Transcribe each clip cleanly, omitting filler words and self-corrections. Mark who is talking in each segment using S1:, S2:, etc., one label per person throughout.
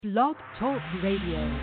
S1: Blog Talk Radio.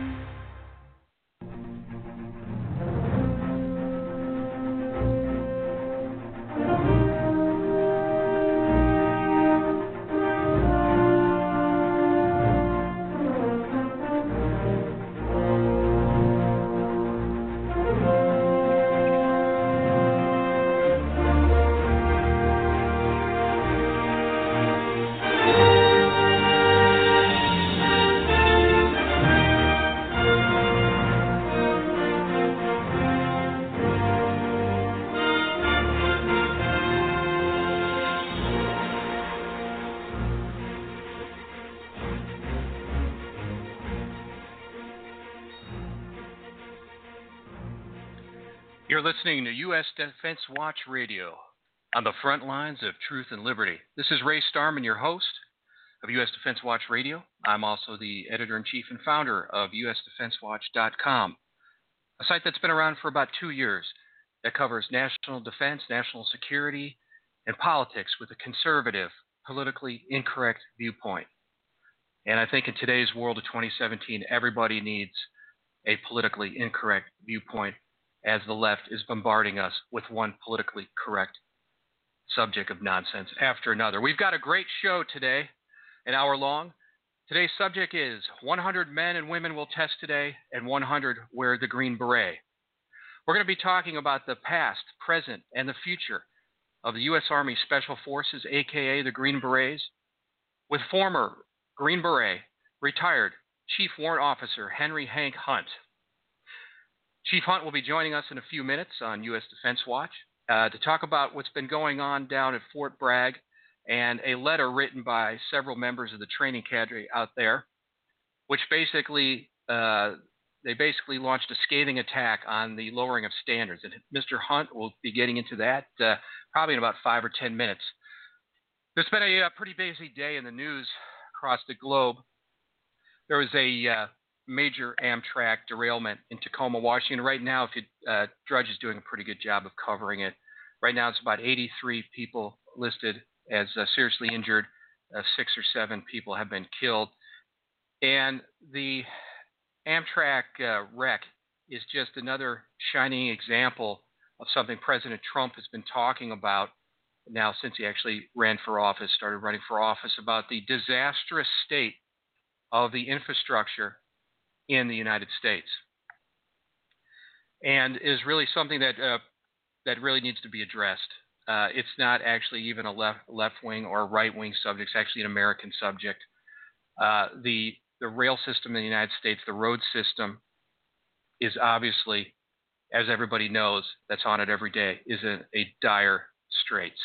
S2: You're listening to U.S. Defense Watch Radio on the front lines of truth and liberty. This is Ray Starman, your host of U.S. Defense Watch Radio. I'm also the editor-in-chief and founder of USDefenseWatch.com, a site that's been around for about 2 years that covers national defense, national security, and politics with a conservative, politically incorrect viewpoint. And I think in today's world of 2017, everybody needs a politically incorrect viewpoint, as the left is bombarding us with one politically correct subject of nonsense after another. We've got a great show today, an hour long. Today's subject is 100 men and women will test today, and 100 wear the Green Beret. We're going to be talking about the past, present, and the future of the U.S. Army Special Forces, a.k.a. the Green Berets, with former Green Beret, retired Chief Warrant Officer Henry Hank Hunt. Chief Hunt will be joining us in a few minutes on U.S. Defense Watch to talk about what's been going on down at Fort Bragg and a letter written by several members of the training cadre out there, which basically they launched a scathing attack on the lowering of standards. And Mr. Hunt will be getting into that probably in about 5 or 10 minutes. There's been a pretty busy day in the news across the globe. There was a major Amtrak derailment in Tacoma, Washington. Right now, Drudge is doing a pretty good job of covering it. Right now, it's about 83 people listed as seriously injured. 6 or 7 people have been killed. And the Amtrak wreck is just another shining example of something President Trump has been talking about now since he actually started running for office, about the disastrous state of the infrastructure in the United States, and is really something that really needs to be addressed. It's not actually even a left-wing or right-wing subject. It's actually an American subject. The rail system in the United States, the road system, is obviously, as everybody knows that's on it every day, is in a dire straits.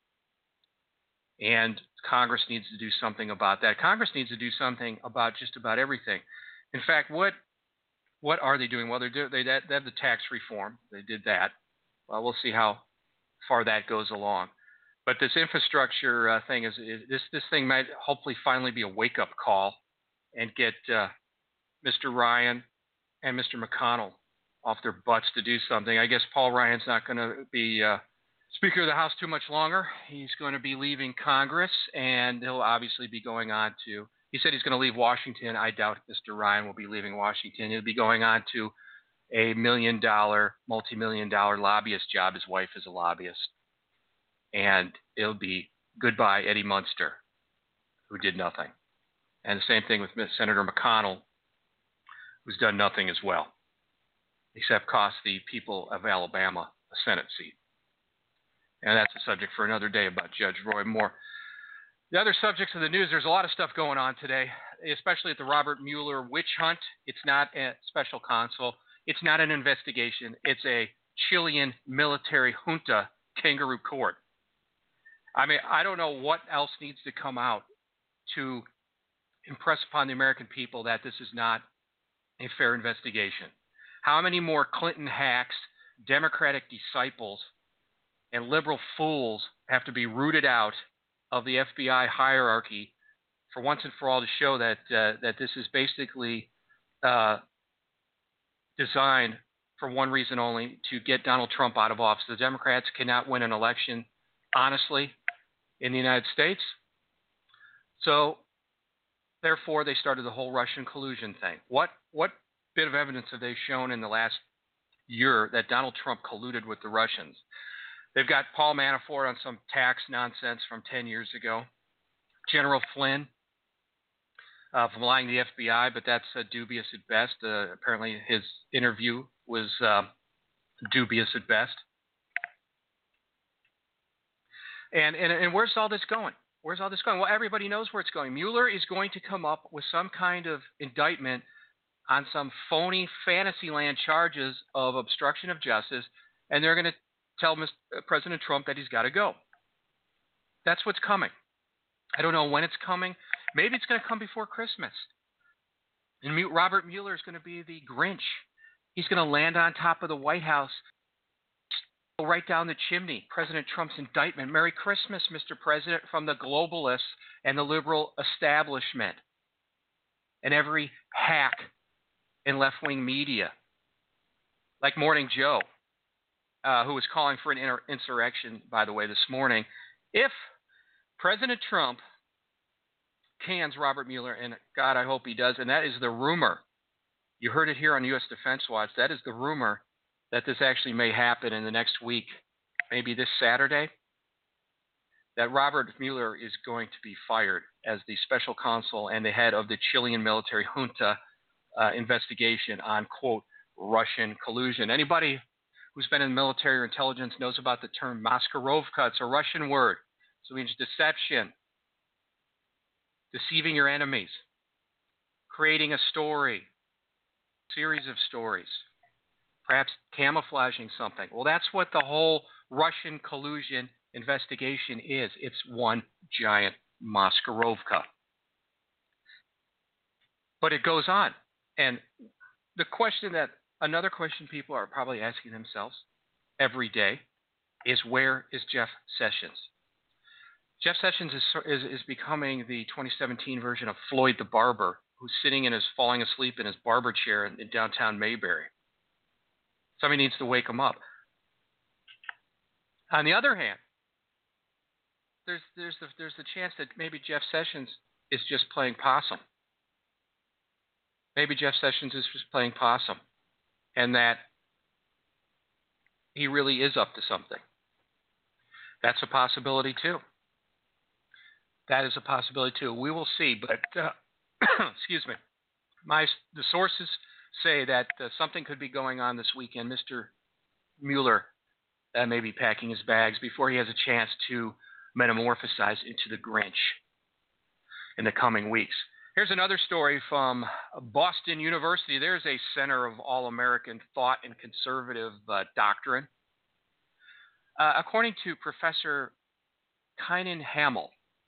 S2: And Congress needs to do something about that. Congress needs to do something about just about everything. In fact, what are they doing? Well, they have the tax reform. They did that. Well, we'll see how far that goes along. But this infrastructure thing this thing might hopefully finally be a wake-up call and get Mr. Ryan and Mr. McConnell off their butts to do something. I guess Paul Ryan's not going to be Speaker of the House too much longer. He's going to be leaving Congress, and he'll obviously be going on to – he said he's going to leave Washington. I doubt Mr. Ryan will be leaving Washington. He'll be going on to a multi-million-dollar lobbyist job. His wife is a lobbyist. And it'll be goodbye Eddie Munster, who did nothing. And the same thing with Senator McConnell, who's done nothing as well, except cost the people of Alabama a Senate seat. And that's a subject for another day about Judge Roy Moore. The other subjects of the news, there's a lot of stuff going on today, especially at the Robert Mueller witch hunt. It's not a special counsel. It's not an investigation. It's a Chilean military junta kangaroo court. I mean, I don't know what else needs to come out to impress upon the American people that this is not a fair investigation. How many more Clinton hacks, Democratic disciples, and liberal fools have to be rooted out of the FBI hierarchy for once and for all to show that this is basically designed for one reason only, to get Donald Trump out of office. The Democrats cannot win an election honestly in the United States. So Therefore, they started the whole Russian collusion thing. What bit of evidence have they shown in the last year that Donald Trump colluded with the Russians? They've got Paul Manafort on some tax nonsense from 10 years ago. General Flynn from lying to the FBI, but that's dubious at best. Apparently, his interview was dubious at best. And where's all this going? Where's all this going? Well, everybody knows where it's going. Mueller is going to come up with some kind of indictment on some phony Fantasyland charges of obstruction of justice, and they're going to tell President Trump that he's got to go. That's what's coming. I don't know when it's coming. Maybe it's going to come before Christmas. And Robert Mueller is going to be the Grinch. He's going to land on top of the White House, right down the chimney, President Trump's indictment. Merry Christmas, Mr. President, from the globalists and the liberal establishment and every hack in left-wing media, like Morning Joe, who was calling for an insurrection, by the way, this morning. If President Trump cans Robert Mueller, and God, I hope he does, and that is the rumor. You heard it here on U.S. Defense Watch. That is the rumor that this actually may happen in the next week, maybe this Saturday, that Robert Mueller is going to be fired as the special counsel and the head of the Chilean military junta investigation on, quote, Russian collusion. Anybody who's been in military or intelligence knows about the term Maskirovka. It's a Russian word. So it means deception, deceiving your enemies, creating a story, series of stories, perhaps camouflaging something. Well, that's what the whole Russian collusion investigation is. It's one giant Maskirovka. But it goes on. And another question people are probably asking themselves every day is, where is Jeff Sessions? Jeff Sessions is becoming the 2017 version of Floyd the Barber, who's falling asleep in his barber chair in downtown Mayberry. Somebody needs to wake him up. On the other hand, there's the chance that maybe Jeff Sessions is just playing possum. Maybe Jeff Sessions is just playing possum, and that he really is up to something. That's a possibility too. That is a possibility too. We will see, but excuse me. The sources say that something could be going on this weekend. Mr. Mueller may be packing his bags before he has a chance to metamorphosize into the Grinch in the coming weeks. Here's another story from Boston University. There's a center of all-American thought and conservative doctrine. According to Professor Kynan Hamel,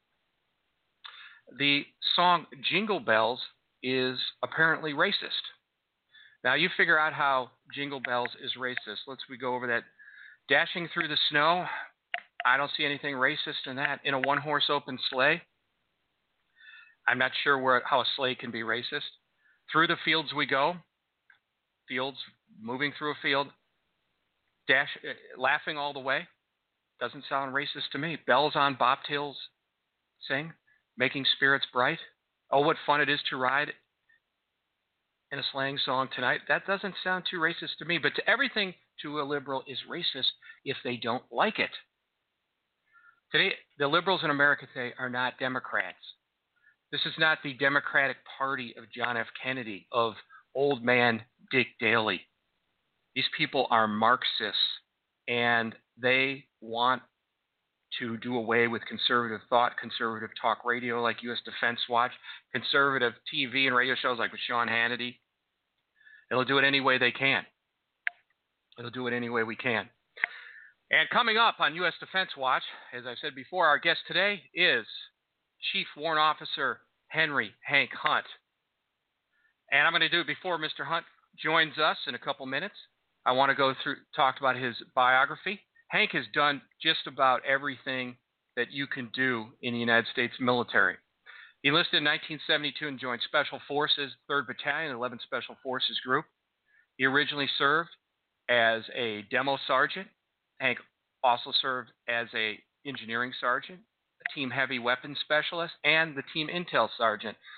S2: the song Jingle Bells is apparently racist. Now, you figure out how Jingle Bells is racist. We go over that. Dashing through the snow, I don't see anything racist in that. In a one-horse open sleigh, I'm not sure how a sleigh can be racist. Through the fields we go, fields, moving through a field, laughing all the way, doesn't sound racist to me. Bells on bobtails sing, making spirits bright. Oh, what fun it is to ride in a slang song tonight. That doesn't sound too racist to me, but everything to a liberal is racist if they don't like it. Today, the liberals in America today are not Democrats. This is not the Democratic Party of John F. Kennedy, of old man Dick Daley. These people are Marxists, and they want to do away with conservative thought, conservative talk radio like U.S. Defense Watch, conservative TV and radio shows like with Sean Hannity. They'll do it any way they can. They'll do it any way we can. And coming up on U.S. Defense Watch, as I said before, our guest today is Chief Warrant Officer Henry Hank Hunt. And I'm going to do it before Mr. Hunt joins us in a couple minutes. I want to talk about his biography. Hank has done just about everything that you can do in the United States military. He enlisted in 1972 and joined Special Forces, 3rd Battalion, 11th Special Forces Group. He originally served as a demo sergeant. Hank also served as an engineering sergeant, a team heavy weapons specialist, and the team intel sergeant.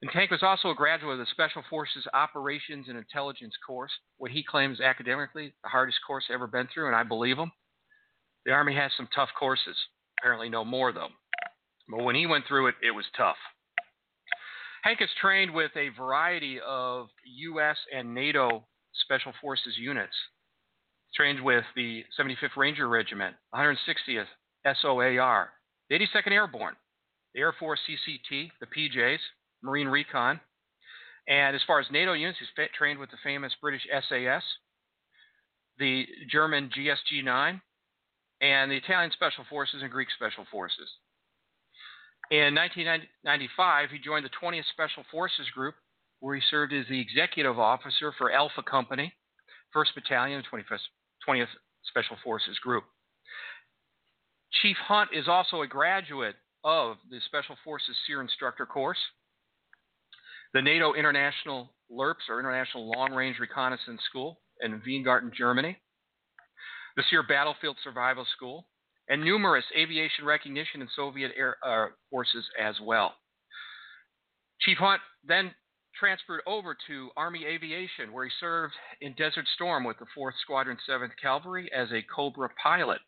S2: And Hank was also a graduate of the Special Forces Operations and Intelligence course, what he claims academically the hardest course ever been through, and I believe him. The Army has some tough courses. Apparently no more, though. But when he went through it, it was tough. Hank has trained with a variety of U.S. and NATO Special Forces units. Trained with the 75th Ranger Regiment, 160th SOAR, the 82nd Airborne, the Air Force CCT, the PJs, Marine Recon. And as far as NATO units, he's trained with the famous British SAS, the German GSG-9, and the Italian Special Forces and Greek Special Forces. In 1995, he joined the 20th Special Forces Group, where he served as the executive officer for Alpha Company, 1st Battalion, 20th Special Forces Group. Chief Hunt is also a graduate of the Special Forces SEER Instructor course, the NATO International LRPS, or International Long Range Reconnaissance School, in Weingarten, Germany, the SEER Battlefield Survival School, and numerous aviation recognition in Soviet Air Forces as well. Chief Hunt then transferred over to Army Aviation, where he served in Desert Storm with the 4th Squadron 7th Cavalry as a Cobra pilot.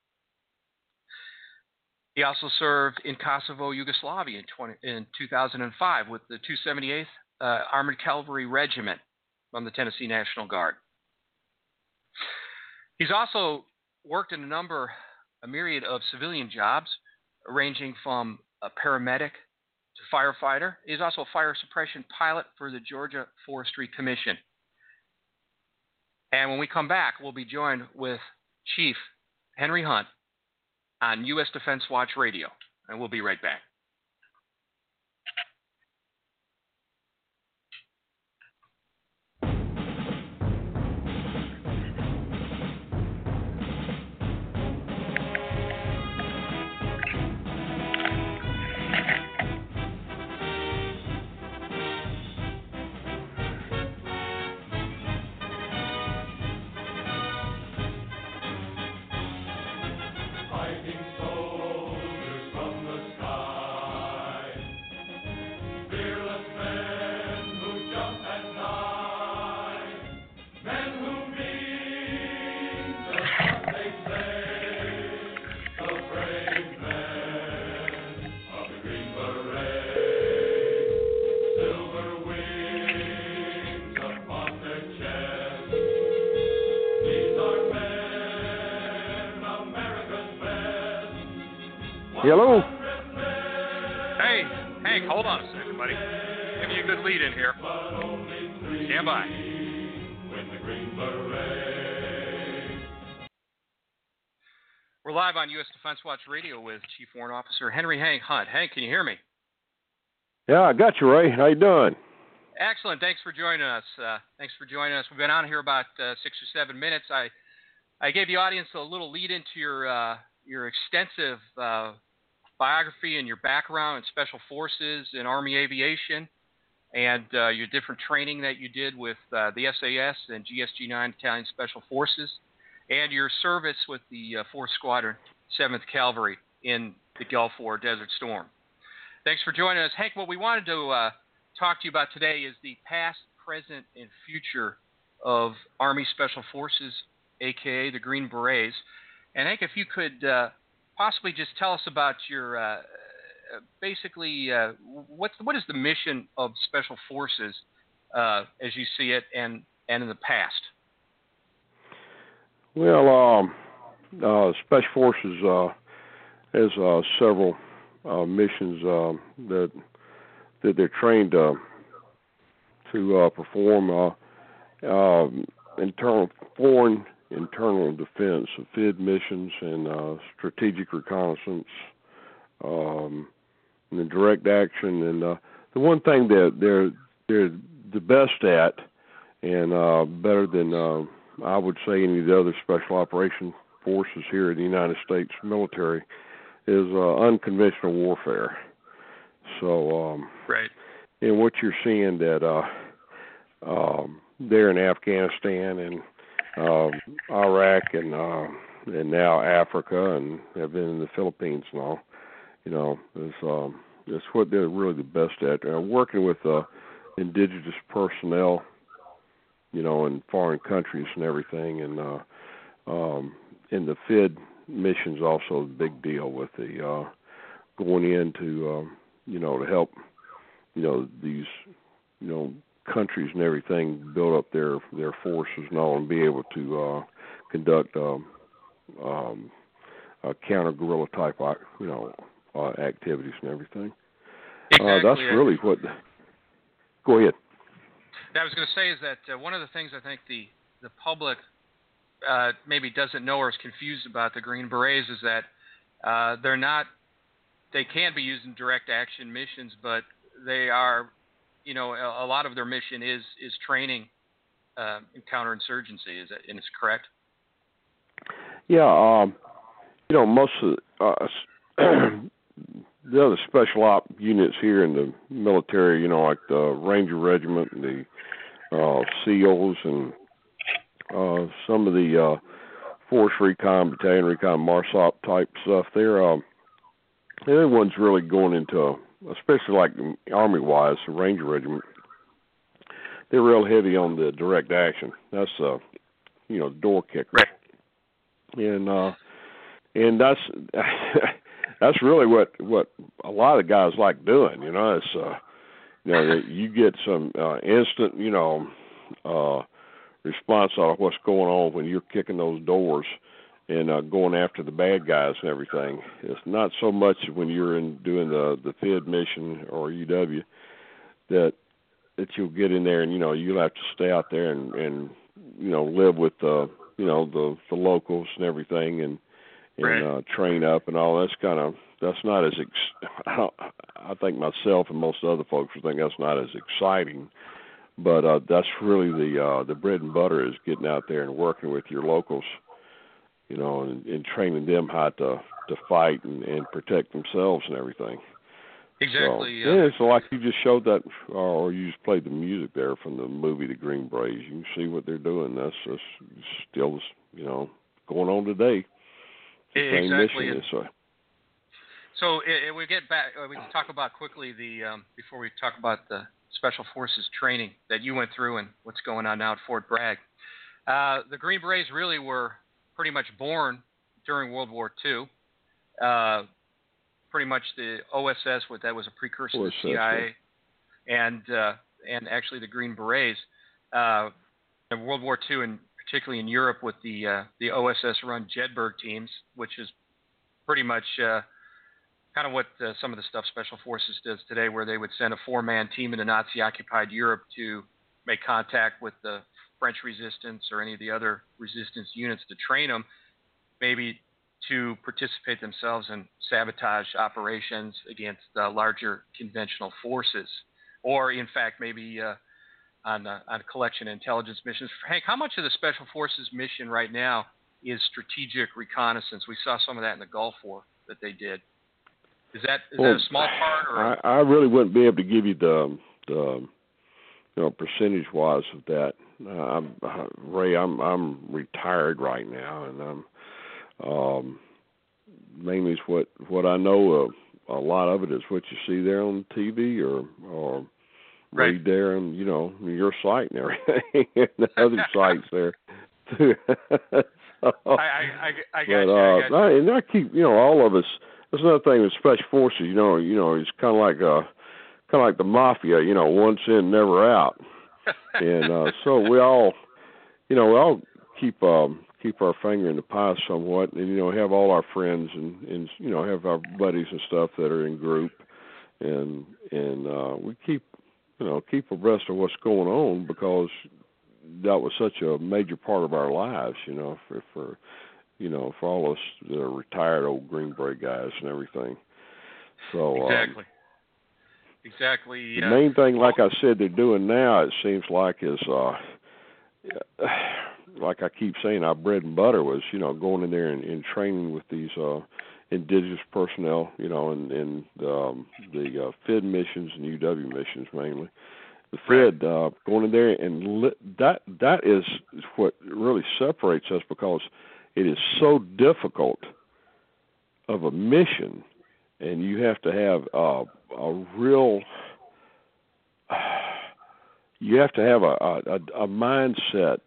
S2: He also served in Kosovo, Yugoslavia in 2005 with the 278th Armored Cavalry Regiment from the Tennessee National Guard. He's also worked in a myriad of civilian jobs, ranging from a paramedic to firefighter. He's also a fire suppression pilot for the Georgia Forestry Commission. And when we come back, we'll be joined with Chief Henry Hunt on U.S. Defense Watch Radio. And we'll be right back.
S3: Hello?
S2: Hey, Hank, hold on a second, buddy. Give me a good lead in here. Stand by. We're live on U.S. Defense Watch Radio with Chief Warrant Officer Henry Hank Hunt. Hank, can you hear me?
S3: Yeah, I got you, Ray. How you doing?
S2: Excellent. Thanks for joining us. We've been on here about 6 or 7 minutes. I gave the audience a little lead into your extensive biography and your background in Special Forces and Army Aviation, and your different training that you did with the SAS and GSG-9 Italian Special Forces, and your service with the 4th Squadron 7th Cavalry in the Gulf War Desert Storm. Thanks for joining us. Hank, what we wanted to talk to you about today is the past, present, and future of Army Special Forces, a.k.a. the Green Berets. And Hank, if you could possibly just tell us about your, what is the mission of Special Forces as you see it and in the past?
S3: Well, Special Forces has several missions that they're trained to perform. Foreign internal defense, FID missions, and strategic reconnaissance, and the direct action. And the one thing that they're the best at, and better than I would say any of the other special operation forces here in the United States military, is unconventional warfare. So,
S2: right.
S3: And what you're seeing that there in Afghanistan and Iraq and now Africa, and have been in the Philippines and all, is what they're really the best at. Working with indigenous personnel, in foreign countries and everything, and the FID mission's also a big deal with the going in to to help these countries and everything build up their forces and all, and be able to conduct counter guerrilla type activities and everything.
S2: Exactly.
S3: That's really what. Go ahead.
S2: I was going to say is that one of the things I think the public maybe doesn't know or is confused about the Green Berets is that they can be used in direct action missions, but they are, a lot of their mission is training in counterinsurgency. Is it correct?
S3: Yeah, most of the other special op units here in the military, like the Ranger Regiment and the SEALs and some of the Force Recon, Battalion Recon, MARSOP type stuff, they're the ones really going into, especially like Army-wise, the Ranger Regiment, they're real heavy on the direct action. That's, door kicker.
S2: Right.
S3: And that's that's really what a lot of guys like doing. It's you get some instant response out of what's going on when you're kicking those doors and going after the bad guys and everything. It's not so much when you're doing the FID mission or UW that you'll get in there and you'll have to stay out there and live with the locals and everything and
S2: right.
S3: Train up and all. That's not as I think myself and most other folks would think that's not as exciting, but that's really the bread and butter is getting out there and working with your locals, and training them how to fight and protect themselves and everything.
S2: Exactly.
S3: So like you just showed that, or you just played the music there from the movie The Green Berets. You can see what they're doing. That's still, going on today.
S2: Exactly. So we get back. We talk about quickly before we talk about the Special Forces training that you went through and what's going on now at Fort Bragg. The Green Berets really were pretty much born during World War II. Pretty much the OSS, that was a precursor to the CIA, and actually the Green Berets. In World War II, and particularly in Europe with the OSS-run Jedburgh teams, which is pretty much kind of what some of the stuff Special Forces does today, where they would send a 4-man team into Nazi-occupied Europe to make contact with the French resistance or any of the other resistance units to train them, maybe to participate themselves in sabotage operations against larger conventional forces, or in fact maybe on collection intelligence missions. Hank, how much of the Special Forces mission right now is strategic reconnaissance? We saw some of that in the Gulf War that they did. Is that a small part? Or?
S3: I really wouldn't be able to give you the percentage-wise of that. Ray, I'm retired right now, and I'm mainly is what I know of. A lot of it is what you see there on TV or
S2: right.
S3: read there on your site and everything, and the other sites there too. So,
S2: I got you.
S3: And I keep all of us. That's another thing with Special Forces. It's kind of like the mafia. Once in, never out. And so we all keep our finger in the pie somewhat, and have all our friends and have our buddies and stuff that are in group, and we keep abreast of what's going on, because that was such a major part of our lives, for all us that are retired old Green Beret guys and everything. So
S2: exactly.
S3: The main thing, like I said, they're doing now, it seems like, is like I keep saying, our bread and butter was, going in there and training with these indigenous personnel, and the FID missions and UW missions mainly. The FID, going in there, and that is what really separates us, because it is so difficult of a mission, and you have to have a real you have to have a mindset.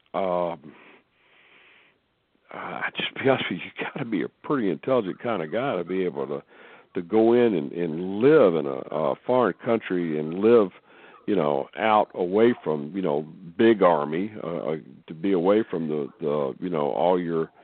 S3: Just to be honest with you, you got to be a pretty intelligent kind of guy to be able to go in and live in a foreign country and live, out away from, big army, to be away from the all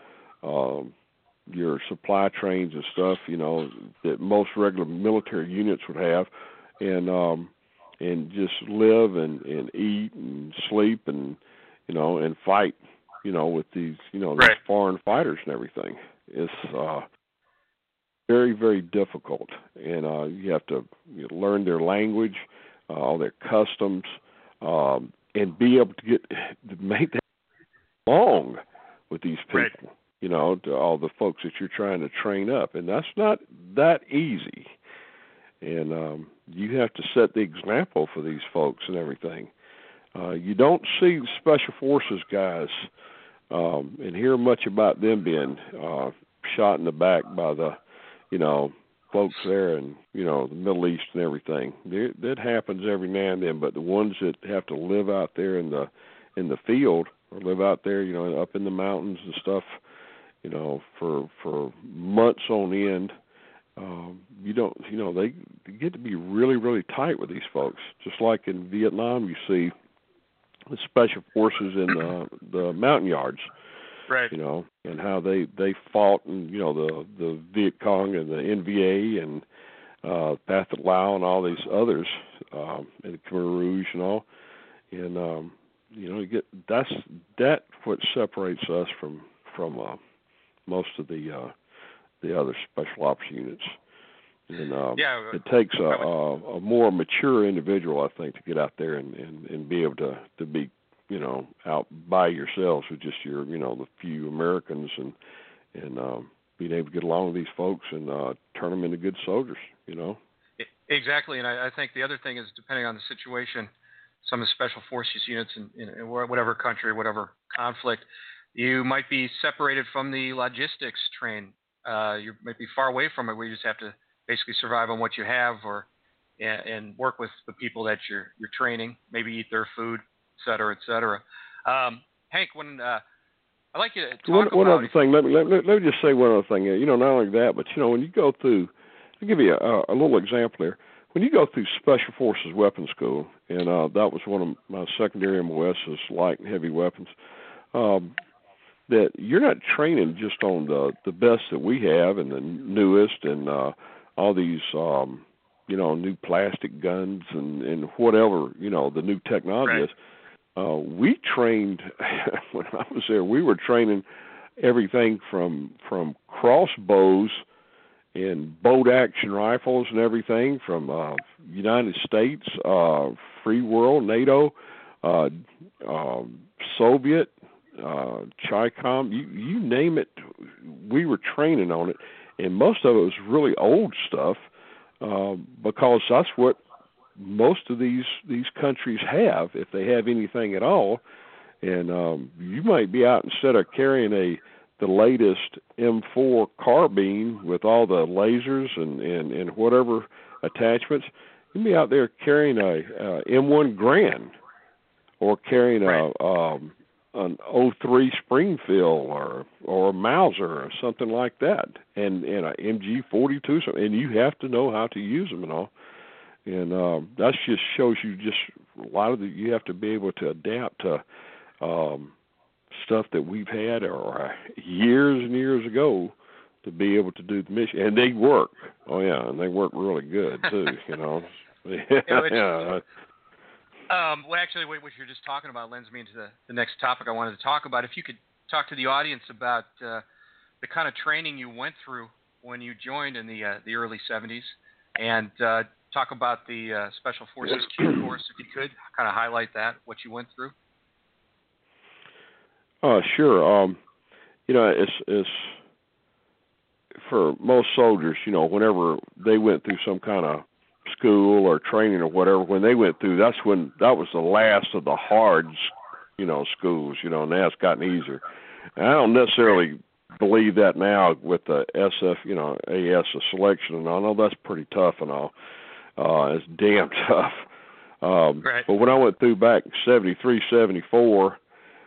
S3: your supply trains and stuff, that most regular military units would have, and just live and eat and sleep and and fight, with these
S2: Right.
S3: these foreign fighters and everything. It's very, very difficult, and you have to learn their language, all their customs, and be able to make that along with these people.
S2: Right.
S3: To all the folks that you're trying to train up, and that's not that easy. And you have to set the example for these folks and everything. You don't see Special Forces guys and hear much about them being shot in the back by the, folks there in, the Middle East and everything. That happens every now and then, but the ones that have to live out there in the field or live out there, up in the mountains and stuff, for months on end, they get to be really, really tight with these folks. Just like in Vietnam, you see the Special Forces in the mountain yards,
S2: right?
S3: And how they fought, and the Viet Cong and the NVA and Pathet Lao and all thkhese others, and Khmer Rouge and all, and that's what separates us from most of the other special ops units. And it takes a more mature individual, I think, to get out there and be able to be, out by yourselves with just your, the few Americans and being able to get along with these folks and turn them into good soldiers,
S2: Exactly, and I think the other thing is, depending on the situation, some of the Special Forces units in whatever country, whatever conflict, you might be separated from the logistics train. You might be far away from it, where you just have to basically survive on what you have, and work with the people that you're training, maybe eat their food, et cetera, et cetera. Hank, when I'd like you to talk
S3: one
S2: about
S3: other thing. Let me just say one other thing. Not only that, but when you go through, I'll give you a little example here. When you go through Special Forces Weapons School, and that was one of my secondary MOS is light and heavy weapons. That you're not training just on the best that we have and the newest and all these new plastic guns and whatever the new technology is. We trained when I was there. We were training everything from crossbows and bolt action rifles and everything from United States, Free World, NATO, Soviet, Chi-Com, you name it, we were training on it, and most of it was really old stuff because that's what most of these countries have, if they have anything at all. And you might be out, instead of carrying the latest M4 carbine with all the lasers and whatever attachments, you'd be out there carrying a M1 Garand or carrying an 03 Springfield or a Mauser or something like that, and a MG42, and you have to know how to use them and all. And that just shows you just a lot of you have to be able to adapt to stuff that we've had or years and years ago to be able to do the mission. And they work. Oh, yeah, and they work really good, too,
S2: Well, actually, what you're just talking about lends me into the next topic I wanted to talk about. If you could talk to the audience about the kind of training you went through when you joined in the early 70s, and talk about the Special Forces Q course, if you could, kind of highlight that, what you went through.
S3: Sure. It's for most soldiers, whenever they went through some kind of school or training or whatever, when they went through, that was the last of the hard, schools, and now it's gotten easier. And I don't necessarily believe that now with the SF, AS, the selection and all. I know that's pretty tough and all. It's damn tough.
S2: Right.
S3: But when I went through back in 73, 74,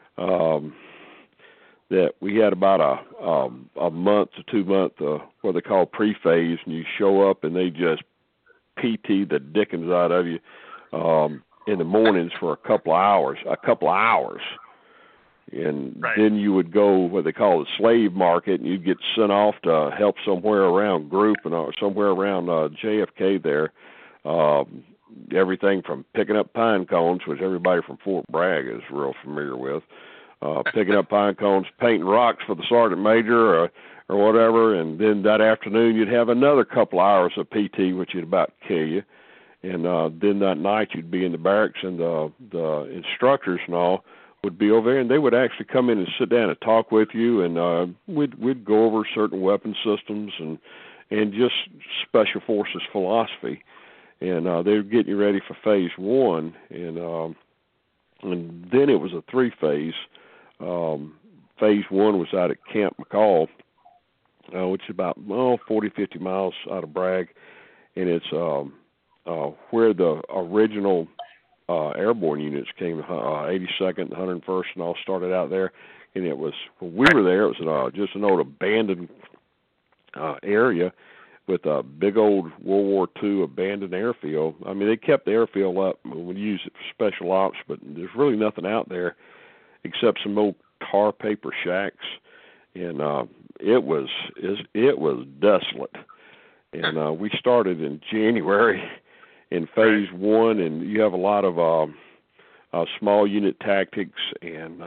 S3: that we had about a month to 2 month what they call pre-phase, and you show up and they just PT the dickens out of you in the mornings for a couple of hours. And
S2: right.
S3: then you would go what they call the slave market, and you'd get sent off to help somewhere around Group and somewhere around JFK there. Everything from picking up pine cones, which everybody from Fort Bragg is real familiar with, picking up pine cones, painting rocks for the sergeant major or whatever, and then that afternoon you'd have another couple hours of PT, which would about kill you. And then that night you'd be in the barracks, and the instructors and all would be over there, and they would actually come in and sit down and talk with you, and we'd go over certain weapon systems and just Special Forces philosophy. And they were getting you ready for phase one, and then it was a 3-phase. Phase one was out at Camp McCall, which is about 40, 50 miles out of Bragg, and it's where the original airborne units came, 82nd, 101st, and all started out there. And it was, when we were there, it was just an old abandoned area with a big old World War II abandoned airfield. I mean, they kept the airfield up and would use it for special ops, but there's really nothing out there except some old tar paper shacks, and it was desolate. And we started in January in phase one, and you have a lot of small unit tactics, and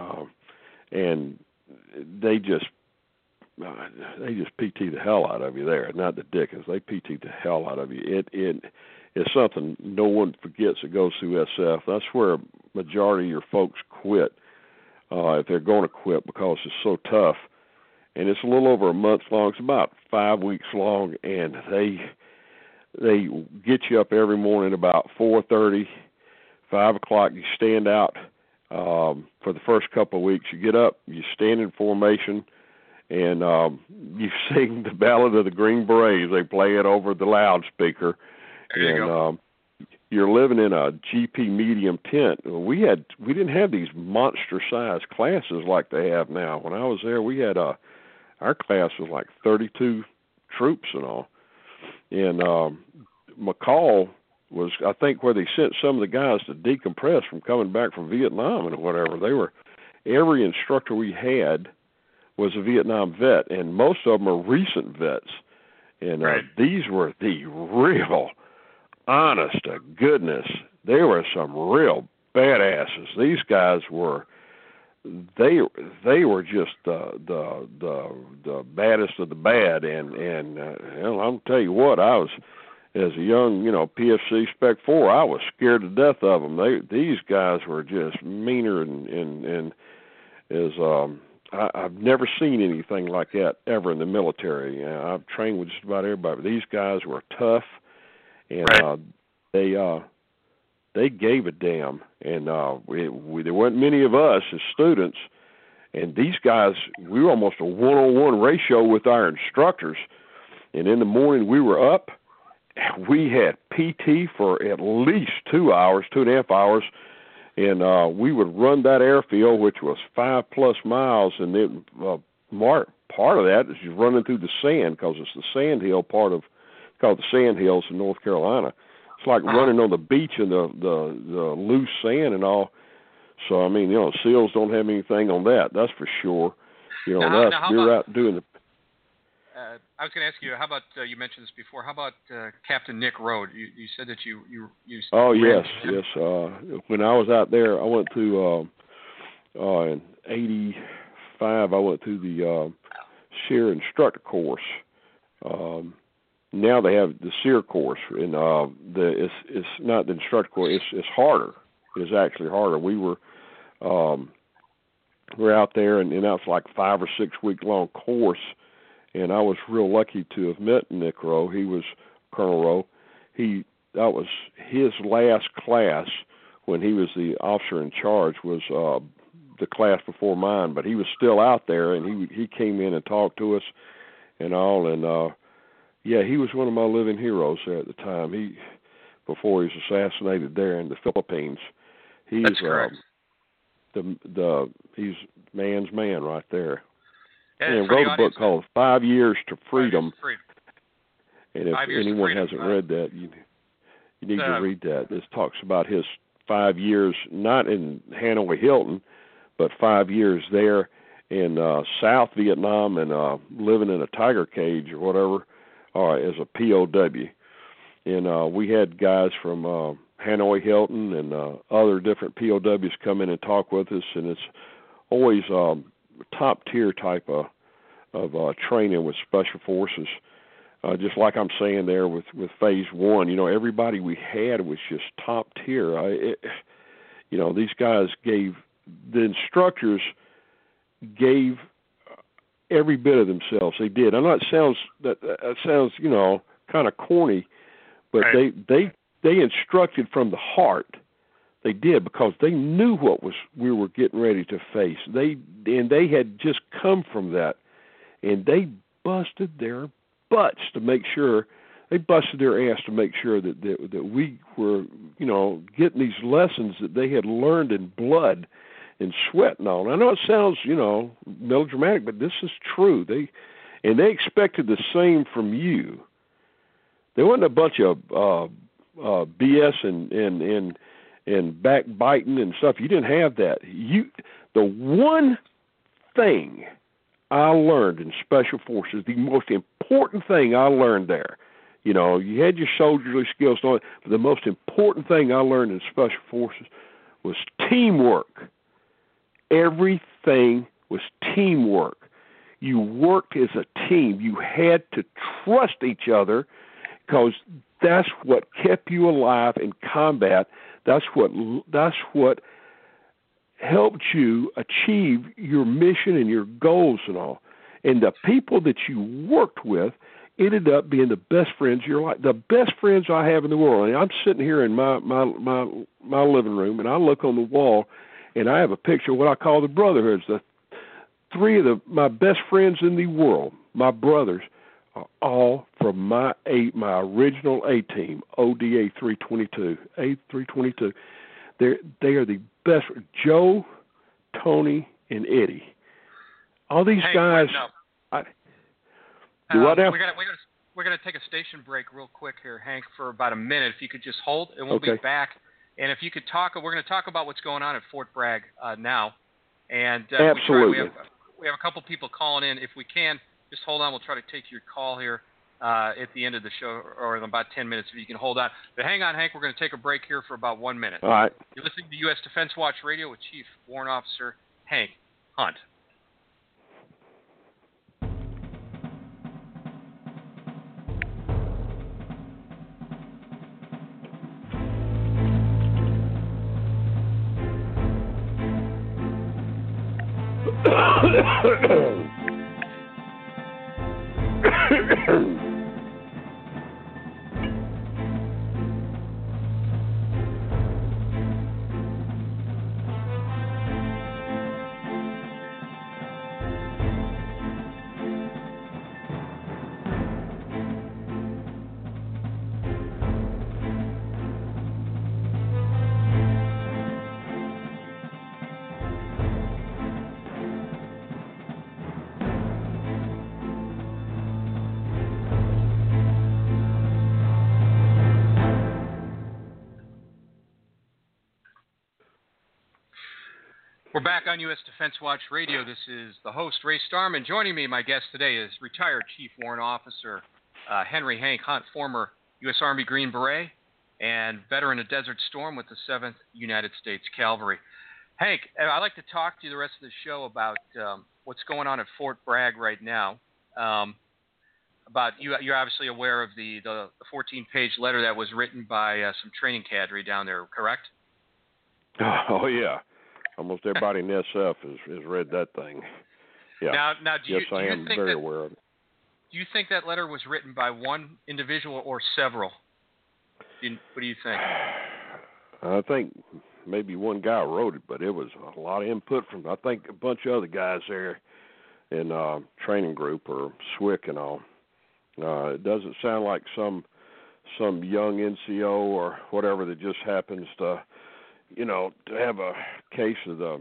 S3: they just PT the hell out of you there. Not the Dickens. They PT the hell out of you. It is something no one forgets that goes through SF. That's where a majority of your folks quit, if they're going to quit, because it's so tough. And it's a little over a month long. It's about 5 weeks long, and they get you up every morning about 4:30, 5 o'clock. You stand out for the first couple of weeks. You get up, you stand in formation, and you sing the Ballad of the Green Berets. They play it over the loudspeaker.
S2: There you go.
S3: You're living in a GP medium tent. We didn't have these monster-sized classes like they have now. When I was there, we had our class was like 32 troops and all. And McCall was, I think, where they sent some of the guys to decompress from coming back from Vietnam and whatever. Every instructor we had was a Vietnam vet, and most of them are recent vets. And these were the real, honest to goodness, they were some real badasses. These guys were, they were just the baddest of the bad. And I'll tell you what, I was, as a young, PFC Spec 4, I was scared to death of them. These guys were just meaner and as I've never seen anything like that ever in the military. I've trained with just about everybody, but these guys were tough, and they gave a damn. And there weren't many of us as students, and these guys, we were almost a one-on-one ratio with our instructors. And in the morning we were up, we had PT for at least 2 hours, 2.5 hours, and we would run that airfield, which was 5+ miles, and then part of that is you're running through the sand, because it's the sandhill part of, called the Sandhills in North Carolina. It's like running on the beach in the loose sand and all. So, I mean, SEALs don't have anything on that, that's for sure. We're out doing the...
S2: I was going to ask you, how about, you mentioned this before, how about Captain Nick Rode? You said that you
S3: Oh, yes. When I was out there, I went to, in 85, I went to the SEER instructor course. Now they have the SEER course, and it's not the instructor course, it's harder. It's actually harder. We're out there, and that was like 5 or 6 week long course. And I was real lucky to have met Nick Rowe. He was Colonel Rowe. That was his last class when he was the officer in charge, was the class before mine. But he was still out there, and he came in and talked to us and all. And, he was one of my living heroes there at the time. before he was assassinated there in the Philippines. He's
S2: That's correct.
S3: He's man's man right there.
S2: And
S3: he wrote a book called 5 Years to Freedom. And if anyone hasn't read that, you need to read that. This talks about his 5 years, not in Hanoi Hilton, but 5 years there in South Vietnam and living in a tiger cage or whatever as a POW. And we had guys from Hanoi Hilton and other different POWs come in and talk with us, and it's always top-tier type of training with Special Forces. Just like I'm saying there with Phase 1, everybody we had was just top tier. These guys the instructors gave every bit of themselves. They did. I know that sounds kind of corny, but right. they instructed from the heart. They did, because they knew what we were getting ready to face. They had just come from that, and they busted their butts to make sure. They busted their ass to make sure that we were, getting these lessons that they had learned in blood and sweat and all. I know it sounds, melodramatic, but this is true. They expected the same from you. There wasn't a bunch of BS and backbiting and stuff. You didn't have that. The one thing I learned in Special Forces, the most important thing I learned there, you had your soldierly skills, but the most important thing I learned in Special Forces was teamwork. Everything was teamwork. You worked as a team. You had to trust each other, because that's what kept you alive in combat. That's what helped you achieve your mission and your goals and all. And the people that you worked with ended up being the best friends of your life, the best friends I have in the world. And I'm sitting here in my living room, and I look on the wall, and I have a picture of what I call the brotherhoods. The three of my best friends in the world, my brothers, are all from my original A-team, ODA 322, A322. They are the best. Joe, Tony, and Eddie. All these guys.
S2: We're going to take a station break real quick here, Hank, for about a minute. If you could just hold, and we'll be back. And if you could talk, we're going to talk about what's going on at Fort Bragg now. And
S3: absolutely.
S2: We have a couple people calling in. If we can, just hold on. We'll try to take your call here at the end of the show, or in about 10 minutes, if you can hold on. But hang on, Hank. We're going to take a break here for about 1 minute.
S3: All right.
S2: You're listening to U.S. Defense Watch Radio with Chief Warrant Officer Hank Hunt. We're back on U.S. Defense Watch Radio. This is the host, Ray Starman. Joining me, my guest today, is retired Chief Warrant Officer Henry Hank Hunt, former U.S. Army Green Beret and veteran of Desert Storm with the 7th United States Cavalry. Hank, I'd like to talk to you the rest of the show about what's going on at Fort Bragg right now. You're obviously aware of the 14-page letter that was written by some training cadre down there, correct?
S3: Oh, yeah. Almost everybody in SF has read that thing. Yeah.
S2: Now,
S3: I am very aware of it.
S2: Do you think that letter was written by one individual or several? What do you think?
S3: I think maybe one guy wrote it, but it was a lot of input from, I think, a bunch of other guys there in training group or SWIC and all. It doesn't sound like some some young NCO or whatever that just happens to, to have a case of the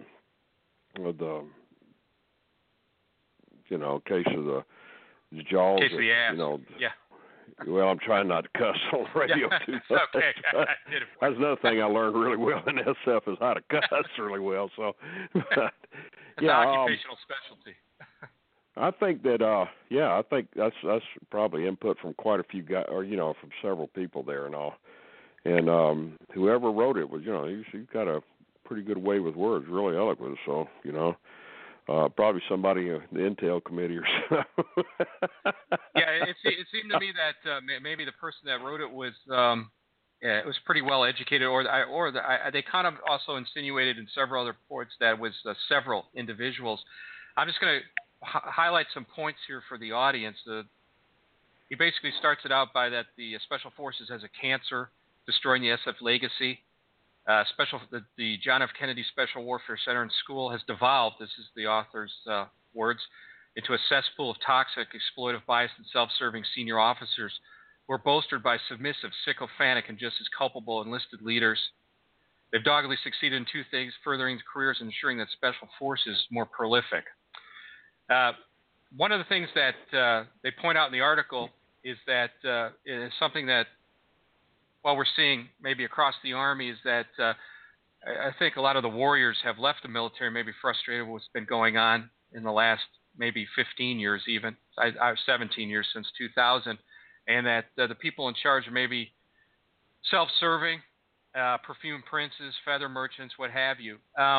S3: jaws.
S2: Case of the ass. Yeah.
S3: Well, I'm trying not to cuss on radio too much.
S2: Okay.
S3: That's another thing I learned really well in SF is how to cuss really well. So,
S2: it's an occupational specialty.
S3: I think that, I think that's probably input from quite a few guys, or from several people there and all. And whoever wrote it was, he's got a pretty good way with words, really eloquent. So, probably somebody in the Intel committee or something.
S2: Yeah, it seemed to me that maybe the person that wrote it was it was pretty well educated, or they kind of also insinuated in several other reports that was several individuals. I'm just going to highlight some points here for the audience. He basically starts it out by that the Special Forces has a cancer destroying the SF legacy. The John F. Kennedy Special Warfare Center and School has devolved, this is the author's words, into a cesspool of toxic, exploitive, biased, and self-serving senior officers who are bolstered by submissive, sycophantic, and just as culpable enlisted leaders. They've doggedly succeeded in two things: furthering careers and ensuring that Special Forces is more prolific. One of the things that they point out in the article is that is something that, while we're seeing maybe across the Army, is that I think a lot of the warriors have left the military, maybe frustrated with what's been going on in the last maybe 15 years even. I've 17 years since 2000, and that the people in charge are maybe self-serving, perfume princes, feather merchants, what have you.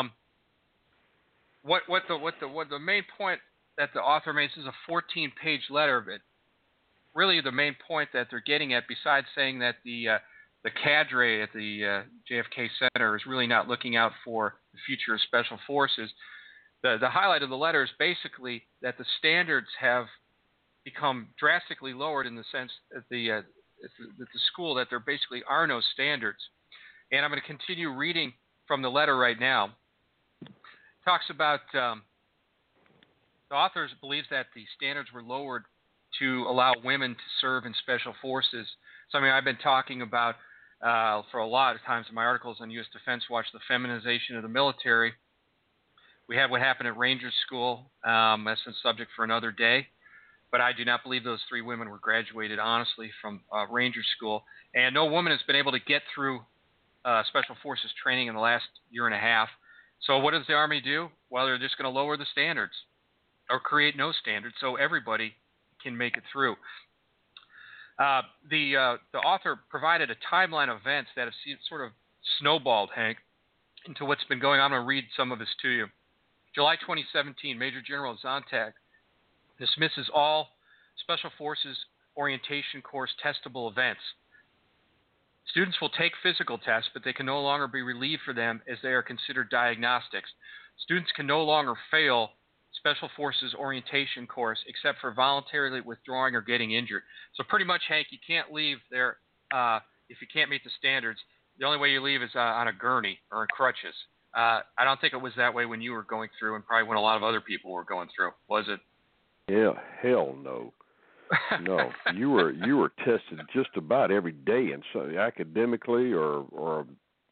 S2: What the main point that the author makes is a 14-page letter of it. Really, the main point that they're getting at, besides saying that the cadre at the JFK Center is really not looking out for the future of Special Forces, the highlight of the letter is basically that the standards have become drastically lowered in the sense that the school, that there basically are no standards. And I'm going to continue reading from the letter right now. It talks about the author believes that the standards were lowered to allow women to serve in Special Forces. Something I've been talking about for a lot of times in my articles on U.S. Defense Watch, the feminization of the military. We had what happened at Rangers School. That's a subject for another day. But I do not believe those three women were graduated, honestly, from Rangers School. And no woman has been able to get through Special Forces training in the last year and a half. So what does the Army do? Well, they're just going to lower the standards or create no standards so everybody can make it through. The author provided a timeline of events that have sort of snowballed, Hank, into what's been going on. I'm going to read some of this to you. July 2017, Major General Zontak dismisses all Special Forces orientation course testable events. Students will take physical tests, but they can no longer be relieved for them as they are considered diagnostics. Students can no longer fail Special Forces orientation course except for voluntarily withdrawing or getting injured. So pretty much, Hank, you can't leave there if you can't meet the standards. The only way you leave is on a gurney or in crutches. I don't think it was that way when you were going through, and probably when a lot of other people were going through. Was it?
S3: Yeah, hell no. No, you were tested just about every day, and so academically or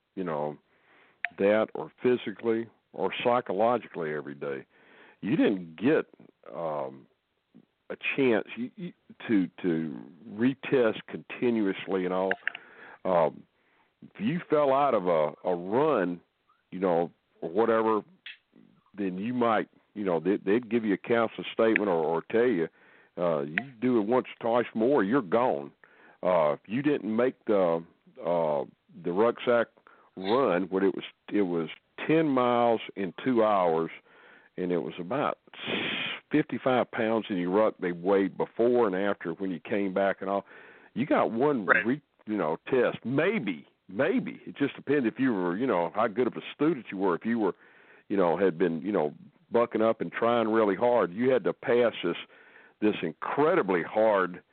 S3: that, or physically or psychologically every day. You didn't get a chance to retest continuously and all. If you fell out of a run, or whatever, then you might, they'd give you a council statement or tell you, you do it once or twice more, you're gone. If you didn't make the rucksack run, what it was 10 miles in 2 hours, and it was about 55 pounds in your ruck they weighed before and after when you came back and all. You got one, test, maybe. It just depends if you were, how good of a student you were. If you were, had been, bucking up and trying really hard, you had to pass this incredibly hard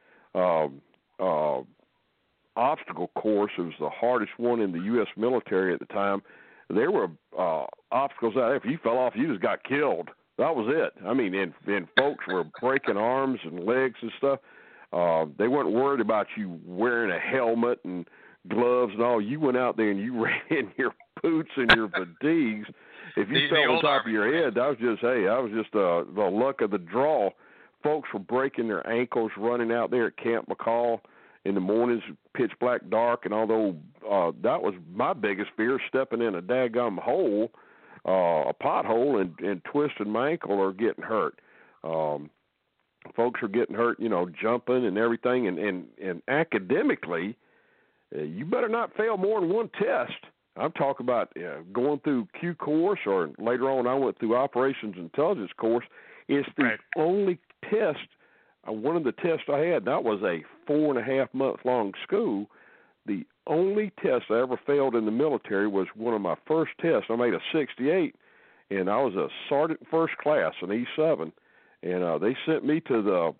S3: obstacle course. It was the hardest one in the U.S. military at the time. There were obstacles out there. If you fell off, you just got killed. That was it. I mean, and folks were breaking arms and legs and stuff. They weren't worried about you wearing a helmet and gloves and all. You went out there and you ran in your boots and your fatigues. If you fell on top of your head, that was just the luck of the draw. Folks were breaking their ankles running out there at Camp McCall in the mornings, pitch black dark, and although that was my biggest fear, stepping in a daggum hole, a pothole, and twisting my ankle or getting hurt. Folks are getting hurt, jumping and everything, and academically, you better not fail more than one test. I'm talking about going through Q course, or later on I went through Operations Intelligence course. It's the only test, one of the tests I had, that was a 4.5-month-long school. The only test I ever failed in the military was one of my first tests. I made a 68, and I was a sergeant first class, an E7, and they sent me to the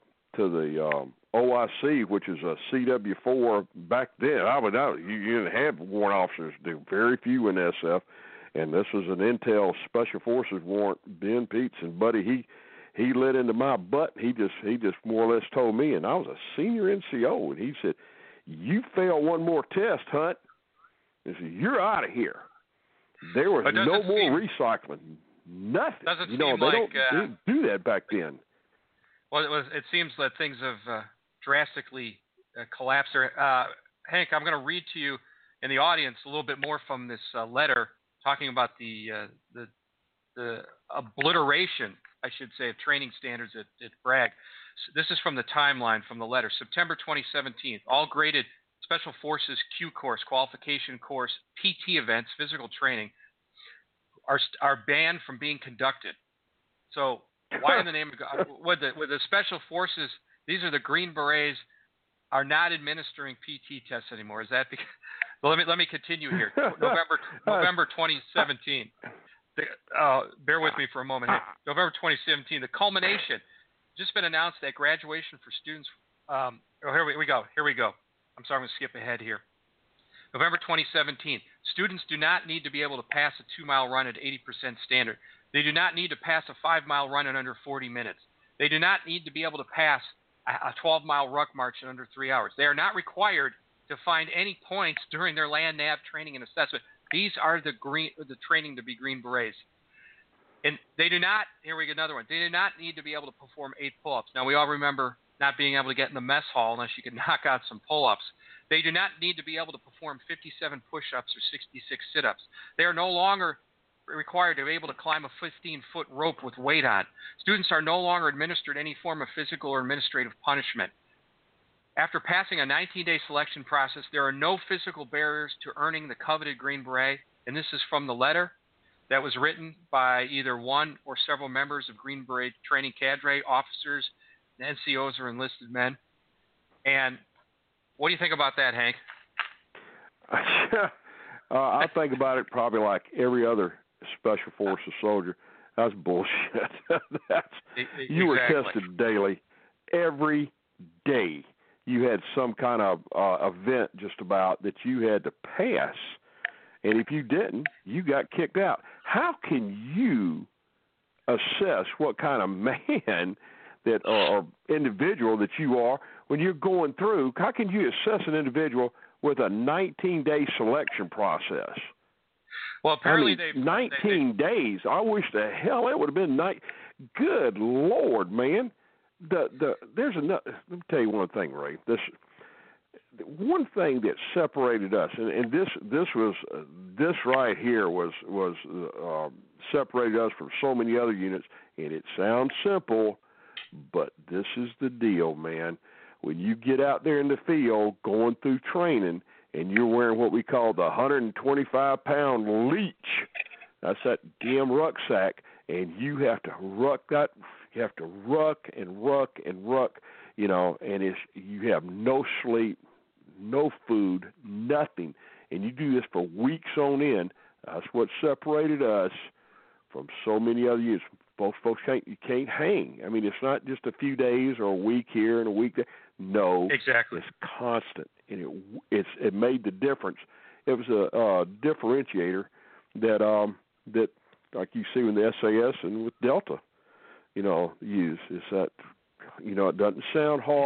S3: OIC, which is a CW4 back then. You didn't have warrant officers, do very few in SF, and this was an Intel Special Forces warrant. Ben Peets and Buddy, he lit into my butt. He just more or less told me, and I was a senior NCO, and he said, "You fail one more test, Hunt." He said, "You're out of here." There was no more recycling, nothing.
S2: Doesn't
S3: they didn't do that back then.
S2: Well, it seems that things have drastically collapsed. Hank, I'm going to read to you in the audience a little bit more from this letter talking about the obliteration, I should say, of training standards at Bragg. So this is from the timeline from the letter. September 2017, all graded Special Forces Q course, qualification course, PT events, physical training are banned from being conducted. So why in the name of God would the Special Forces, these are the Green Berets, are not administering PT tests anymore? Is that because? Well, let me continue here. November 2017. Bear with me for a moment here. November 2017, the culmination just been announced that graduation for students. Here we go. I'm sorry, I'm going to skip ahead here. November 2017, students do not need to be able to pass a 2-mile run at 80% standard. They do not need to pass a 5-mile run in under 40 minutes. They do not need to be able to pass a 12-mile ruck march in under 3 hours. They are not required to find any points during their land nav training and assessment. These are the training to be Green Berets. And they do not, here we get another one, they do not need to be able to perform 8 pull-ups. Now, we all remember not being able to get in the mess hall unless you could knock out some pull-ups. They do not need to be able to perform 57 push-ups or 66 sit-ups. They are no longer required to be able to climb a 15-foot rope with weight on. Students are no longer administered any form of physical or administrative punishment. After passing a 19-day selection process, there are no physical barriers to earning the coveted Green Beret, and this is from the letter that was written by either one or several members of Green Beret training cadre, officers, NCOs, or enlisted men. And what do you think about that, Hank?
S3: I think about it probably like every other Special Forces soldier. That's bullshit. You were tested daily, every day. You had some kind of event just about that you had to pass, and if you didn't, you got kicked out. How can you assess what kind of man that or individual that you are when you're going through? How can you assess an individual with a 19-day selection process?
S2: Well, apparently
S3: 19 days. I wish the hell it would have been Good Lord, man. There's another. Let me tell you one thing, Ray. One thing that separated us, and this right here was separated us from so many other units. And it sounds simple, but this is the deal, man. When you get out there in the field going through training, and you're wearing what we call the 125-pound leech, that's that damn rucksack, and you have to ruck that. You have to ruck and ruck and ruck, and you have no sleep, no food, nothing, and you do this for weeks on end. That's what separated us from so many other units. Folks can't hang. I mean, it's not just a few days or a week here and a week there. No,
S2: exactly.
S3: It's constant, and it made the difference. It was a differentiator that like you see in the SAS and with Delta, use is that it doesn't sound hard.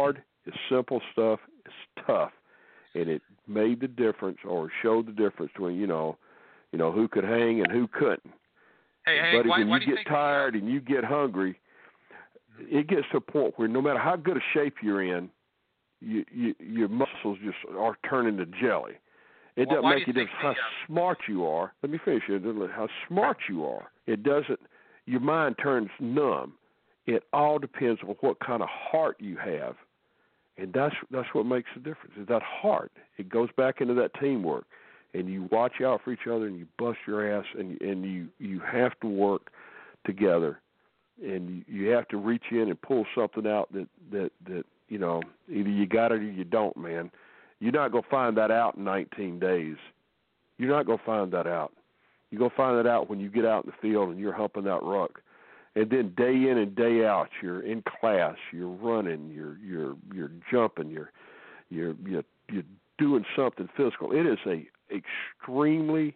S3: It's simple stuff. It's tough, and it made the difference, or showed the difference between who could hang and who couldn't.
S2: Hey,
S3: but when
S2: why
S3: you get tired and you get hungry, it gets to a point where no matter how good a shape you're in, your muscles just are turning to jelly. It doesn't make a difference how smart you are. Let me finish it. How smart you are. It doesn't. Your mind turns numb. It all depends on what kind of heart you have, and that's what makes the difference. Is that heart? It goes back into that teamwork, and you watch out for each other, and you bust your ass, and you have to work together, and you have to reach in and pull something out that either you got it or you don't, man. You're not going to find that out in 19 days. You're not going to find that out. You're going to find that out when you get out in the field and you're humping that ruck. And then day in and day out, you're in class, you're running, you're jumping, you're doing something physical. It is a extremely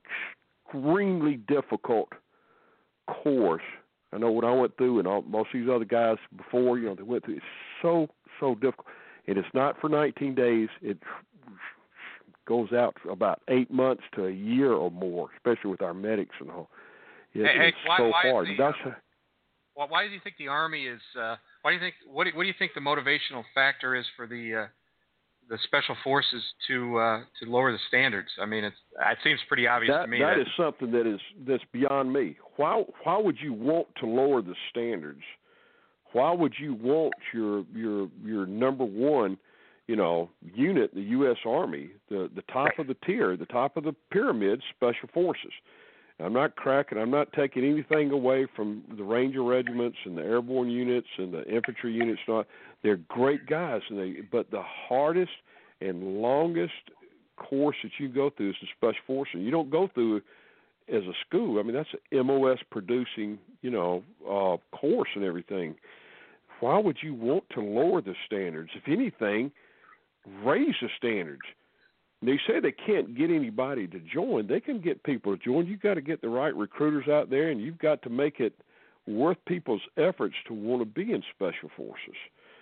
S3: difficult course. I know what I went through, and most of these other guys before, they went through. It's so difficult. And it's not for 19 days. It goes out for about 8 months to a year or more, especially with our medics and all. It's so hard.
S2: Why do you think the Army is? Why do you think? What do you think the motivational factor is for the Special Forces to lower the standards? I mean, it seems pretty obvious to me.
S3: That is something that's beyond me. Why would you want to lower the standards? Why would you want your number one, unit, the U.S. Army, the top of the tier, the top of the pyramid, Special Forces? I'm not taking anything away from the Ranger regiments and the airborne units and the infantry units. They're great guys, but the hardest and longest course that you go through is the Special Forces. You don't go through as a school. I mean, that's an MOS producing, course and everything. Why would you want to lower the standards? If anything, raise the standards. They say they can't get anybody to join. They can get people to join. You've got to get the right recruiters out there, and you've got to make it worth people's efforts to want to be in Special Forces.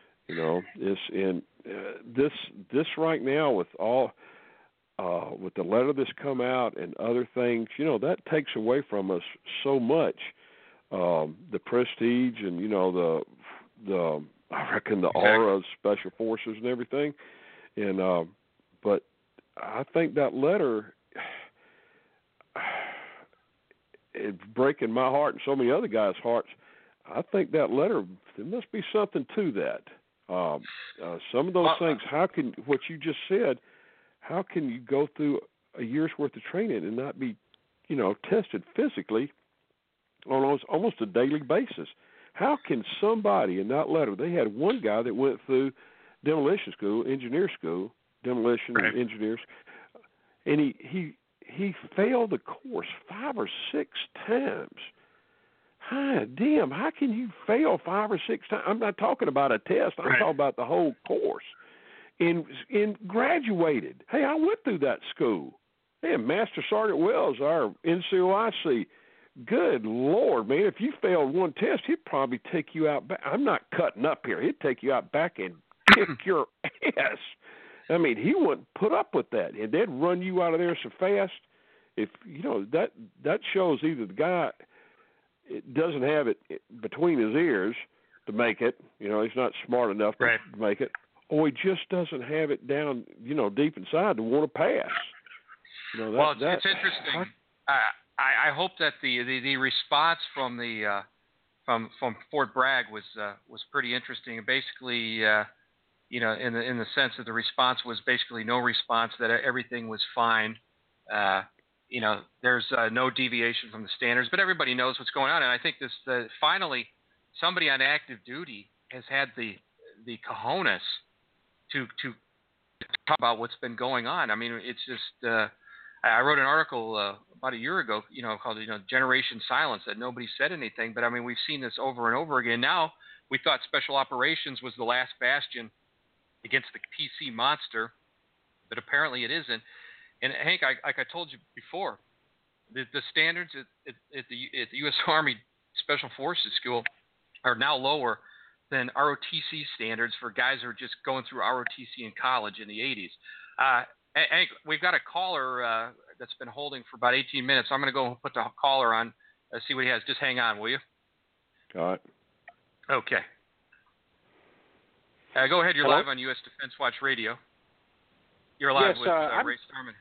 S3: This right now with all with the letter that's come out and other things, that takes away from us so much. The prestige and the I reckon the aura of Special Forces and everything, and but I think that letter, it's breaking my heart and so many other guys' hearts. I think that letter, there must be something to that. Some of those things, what you just said, how can you go through a year's worth of training and not be, tested physically on almost a daily basis? How can somebody in that letter, they had one guy that went through demolition school, engineer school, demolition and engineers, and he failed the course 5 or 6 times. Hi, damn, how can you fail 5 or 6 times? I'm not talking about a test. I'm talking about the whole course. And graduated. Hey, I went through that school. Hey, Master Sergeant Wells, our NCOIC, good Lord, man, if you failed one test, he'd probably take you out back. I'm not cutting up here. He'd take you out back and kick your ass. I mean, he wouldn't put up with that, and they'd run you out of there so fast. If that shows either the guy doesn't have it between his ears to make it, he's not smart enough to make it, or he just doesn't have it down, deep inside to want to pass.
S2: It's interesting. I hope that the response from the from Fort Bragg was pretty interesting. Basically, in the sense that the response was basically no response, that everything was fine. There's no deviation from the standards, but everybody knows what's going on. And I think finally somebody on active duty has had the cojones to talk about what's been going on. I mean, it's just I wrote an article about a year ago, called Generation Silence, that nobody said anything. But I mean, we've seen this over and over again. Now we thought Special Operations was the last bastion against the PC monster, but apparently it isn't. And Hank, like I told you before, the standards at the U.S. Army Special Forces School are now lower than ROTC standards for guys who are just going through ROTC in college in the 80s. Hank, we've got a caller that's been holding for about 18 minutes. I'm going to go and put the caller on, see what he has. Just hang on, will you?
S3: All right.
S2: Okay. Go ahead. You're
S4: Hello?
S2: live on U.S. Defense Watch Radio. You're live with Ray Starman.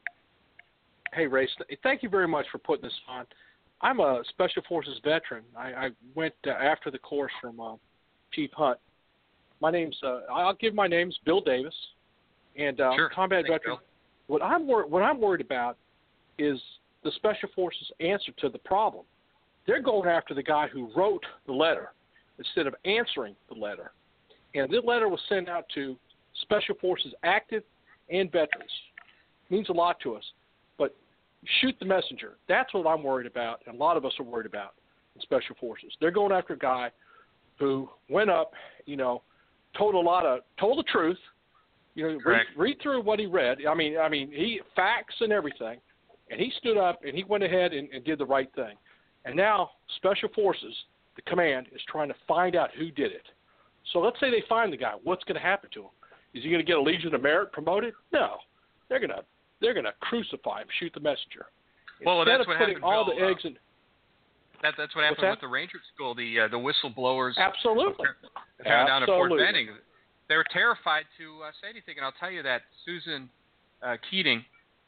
S4: Hey, Ray, thank you very much for putting this on. I'm a Special Forces veteran. I went after the course from Chief Hunt. My name's I'll give my name's Bill Davis, and
S2: Sure.
S4: combat
S2: Thanks,
S4: veteran.
S2: Bill.
S4: What I'm worried about is the Special Forces' answer to the problem. They're going after the guy who wrote the letter instead of answering the letter. And this letter was sent out to Special Forces active and veterans. It means a lot to us. But shoot the messenger. That's what I'm worried about, and a lot of us are worried about in Special Forces. They're going after a guy who went up, told the truth. Read through what he read. I mean, he facts and everything, and he stood up and he went ahead and did the right thing. And now Special Forces, the command, is trying to find out who did it. So let's say they find the guy. What's going to happen to him? Is he going to get a Legion of Merit promoted? No, they're going to crucify him, shoot the messenger.
S2: Well,
S4: Instead
S2: that's what
S4: of putting
S2: happened.
S4: all
S2: Bill,
S4: the eggs in.
S2: That's what happened with the Ranger School. The whistleblowers.
S4: Absolutely.
S2: Found down at Fort
S4: Absolutely.
S2: Benning. They were terrified to say anything, and I'll tell you that Susan Keating,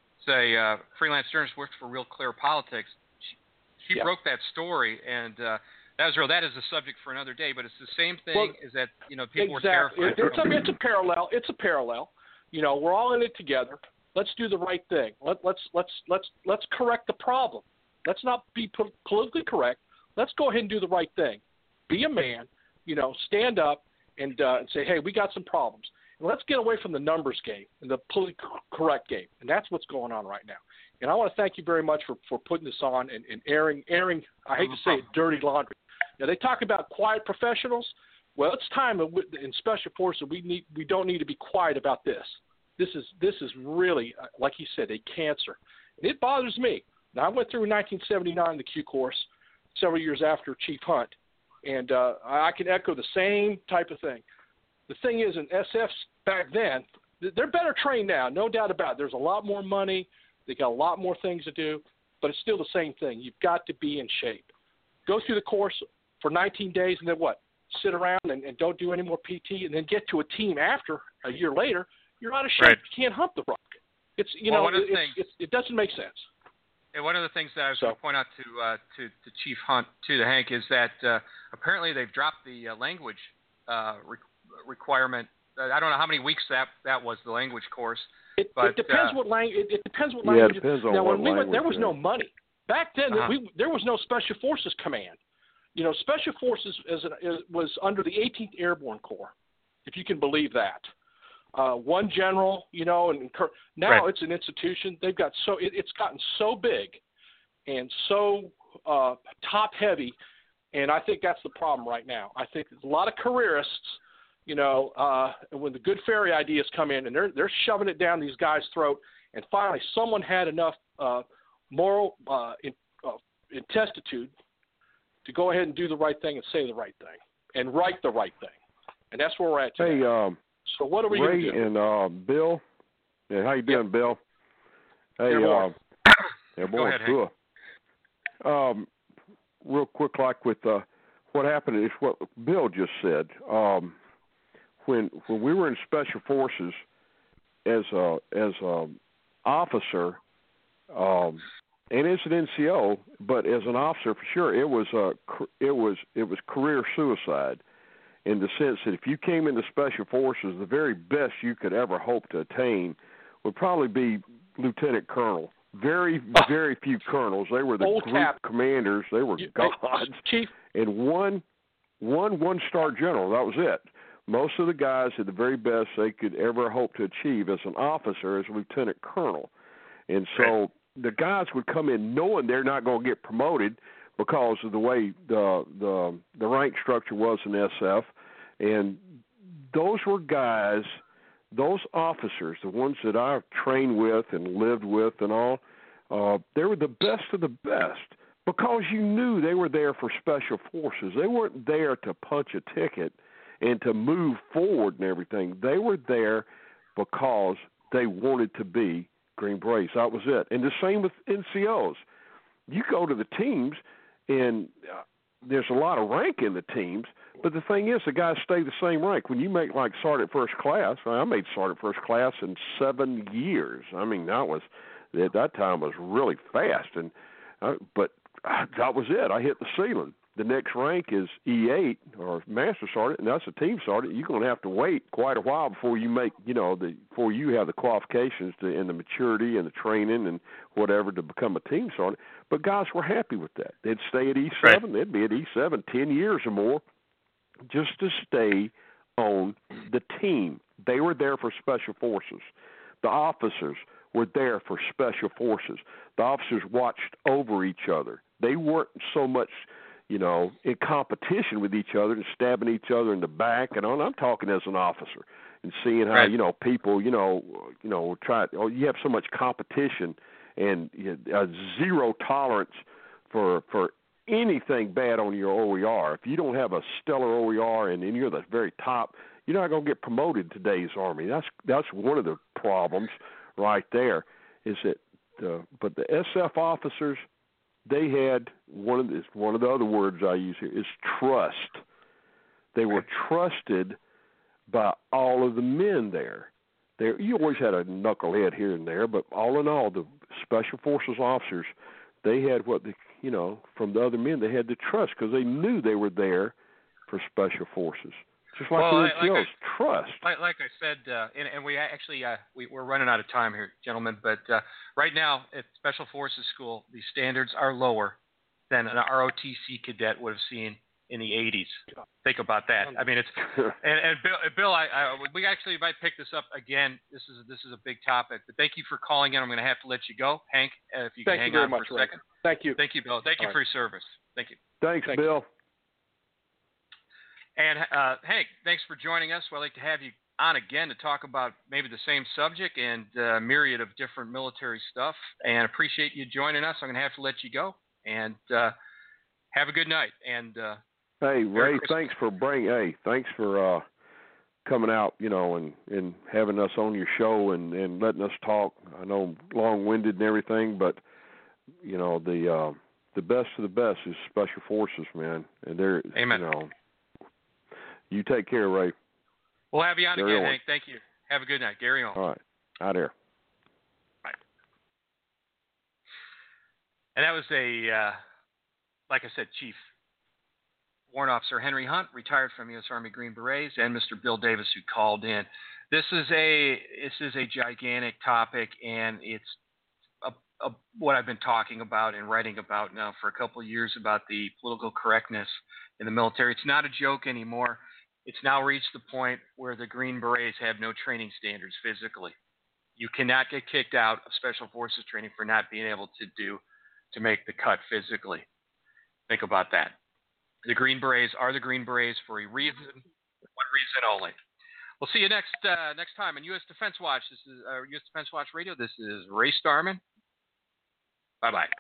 S2: a freelance journalist, works for Real Clear Politics. She broke that story, and that was real. That is a subject for another day, but it's the same thing.
S4: Well,
S2: is that people were
S4: exactly.
S2: terrified.
S4: It's a parallel. It's a parallel. We're all in it together. Let's do the right thing. Let's correct the problem. Let's not be politically correct. Let's go ahead and do the right thing. Be a man. Stand up and say, hey, we got some problems. And let's get away from the numbers game and the politically correct game. And that's what's going on right now. And I want to thank you very much for putting this on and airing, I hate to say it, dirty laundry. Now, they talk about quiet professionals. Well, it's time in Special Forces we don't need to be quiet about this. This is really, like he said, a cancer. And it bothers me. Now, I went through 1979, the Q course, several years after Chief Hunt, and I can echo the same type of thing. The thing is, in SFs back then, they're better trained now, no doubt about it. There's a lot more money. They got a lot more things to do, but it's still the same thing. You've got to be in shape. Go through the course for 19 days and then what? Sit around and don't do any more PT and then get to a team after a year later. You're out of shape.
S2: Right.
S4: You can't hump the rock. It's it doesn't make sense.
S2: And one of the things that I was going to point out to Chief Hunt, to Hank, is that apparently they've dropped the language requirement. I don't know how many weeks that was, the language course.
S4: It depends what language. It depends what
S3: Yeah,
S4: language.
S3: it depends on
S4: now,
S3: what
S4: when we went, there
S3: language,
S4: was no money back then.
S2: Uh-huh.
S4: There was no Special Forces command. Special Forces was under the 18th Airborne Corps, if you can believe that. One general, and now
S2: Right.
S4: it's an institution. They've got it's gotten so big and so top heavy, and I think that's the problem right now. I think there's a lot of careerists. When the good fairy ideas come in and they're shoving it down these guys' throat, and finally someone had enough moral intestitude to go ahead and do the right thing and say the right thing and write the right thing, and that's where we're at today.
S3: Hey,
S4: so what are we going
S3: Ray
S4: to do?
S3: and Bill. Yeah, how you doing, Bill? Hey,
S4: Airborne.
S2: Go ahead, Hank.
S3: Cool. Real quick, like with what happened is what Bill just said. When we were in Special Forces as a officer, and as an NCO, but as an officer for sure, it was career suicide, in the sense that if you came into Special Forces, the very best you could ever hope to attain would probably be Lieutenant Colonel. Very few colonels. They were the
S4: Old
S3: group
S4: cap.
S3: commanders. They were gods.
S4: Chief.
S3: And one-star general. That was it. Most of the guys had the very best they could ever hope to achieve as an officer, as a lieutenant colonel. And so the guys would come in knowing they're not going to get promoted because of the way the rank structure was in SF. And those were guys, those officers, the ones that I trained with and lived with and all, they were the best of the best because you knew they were there for Special Forces. They weren't there to punch a ticket. and to move forward and everything. They were there because they wanted to be Green Berets. That was it. And the same with NCOs. You go to the teams, and there's a lot of rank in the teams, but the thing is, the guys stay the same rank. When you make like Sergeant First Class, I made Sergeant First Class in 7 years. I mean, that time was really fast, but that was it. I hit the ceiling. The next rank is E8 or Master Sergeant, and that's a team sergeant. You're going to have to wait quite a while before you make, before you have the qualifications and the maturity and the training and whatever to become a team sergeant. But guys were happy with that. They'd stay at E7. Right. They'd be at E7 10 years or more just to stay on the team. They were there for Special Forces. The officers were there for Special Forces. The officers watched over each other. They weren't so much in competition with each other and stabbing each other in the back. And I'm talking as an officer and seeing how, right. People, try. You have so much competition and zero tolerance for anything bad on your OER. If you don't have a stellar OER and you're the very top, you're not going to get promoted in today's Army. That's one of the problems right there. Is that, but the SF officers, they had one of the other words I use here is trust. They were trusted by all of the men there. You always had a knucklehead here and there, but all in all, the Special Forces officers, they had from the other men, they had the trust because they knew they were there for Special Forces. Just like the NCOs, trust.
S2: Like I said, and we actually we're running out of time here, gentlemen. But right now at Special Forces School, the standards are lower than an ROTC cadet would have seen in the 80s. Think about that. I mean, it's and Bill, we actually might pick this up again. This is a big topic. But thank you for calling in. I'm going to have to let you go, Hank. If you can hang on for a second.
S4: Thank you.
S2: Thank you, Bill. Thank you for your service. Thank you.
S3: Thanks, Bill.
S2: And Hank, thanks for joining us. We'd like to have you on again to talk about maybe the same subject and a myriad of different military stuff. And appreciate you joining us. I'm going to have to let you go. And have a good night. And
S3: hey, Ray, thanks for coming out, and having us on your show and letting us talk. I know long-winded and everything, but the best of the best is Special Forces, man. And they're
S2: Amen.
S3: You take care, Ray.
S2: We'll have you on again, Hank. Thank you. Have a good night. Gary on.
S3: All right. Out there.
S2: Bye. And that was like I said, Chief Warrant Officer Henry Hunt, retired from U.S. Army Green Berets, and Mr. Bill Davis, who called in. This is a gigantic topic, and it's what I've been talking about and writing about now for a couple of years about the political correctness in the military. It's not a joke anymore. It's now reached the point where the Green Berets have no training standards physically. You cannot get kicked out of Special Forces training for not being able to make the cut physically. Think about that. The Green Berets are the Green Berets for a reason, one reason only. We'll see you next time on U.S. Defense Watch. This is U.S. Defense Watch Radio. This is Ray Starman. Bye-bye.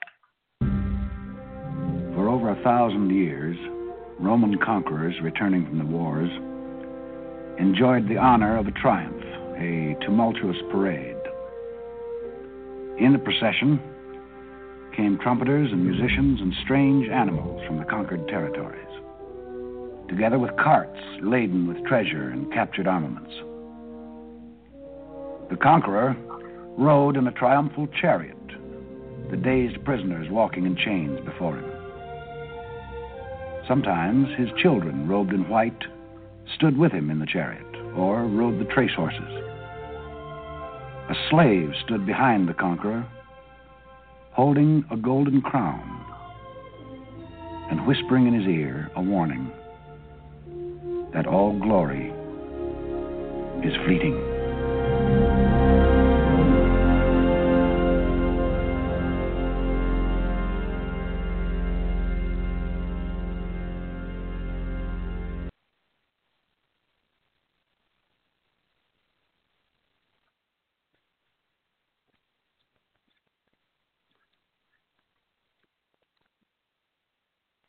S5: For over 1,000 years, Roman conquerors returning from the wars enjoyed the honor of a triumph, a tumultuous parade. In the procession came trumpeters and musicians and strange animals from the conquered territories, together with carts laden with treasure and captured armaments. The conqueror rode in a triumphal chariot, the dazed prisoners walking in chains before him. Sometimes his children, robed in white, stood with him in the chariot or rode the trace horses. A slave stood behind the conqueror, holding a golden crown and whispering in his ear a warning that all glory is fleeting.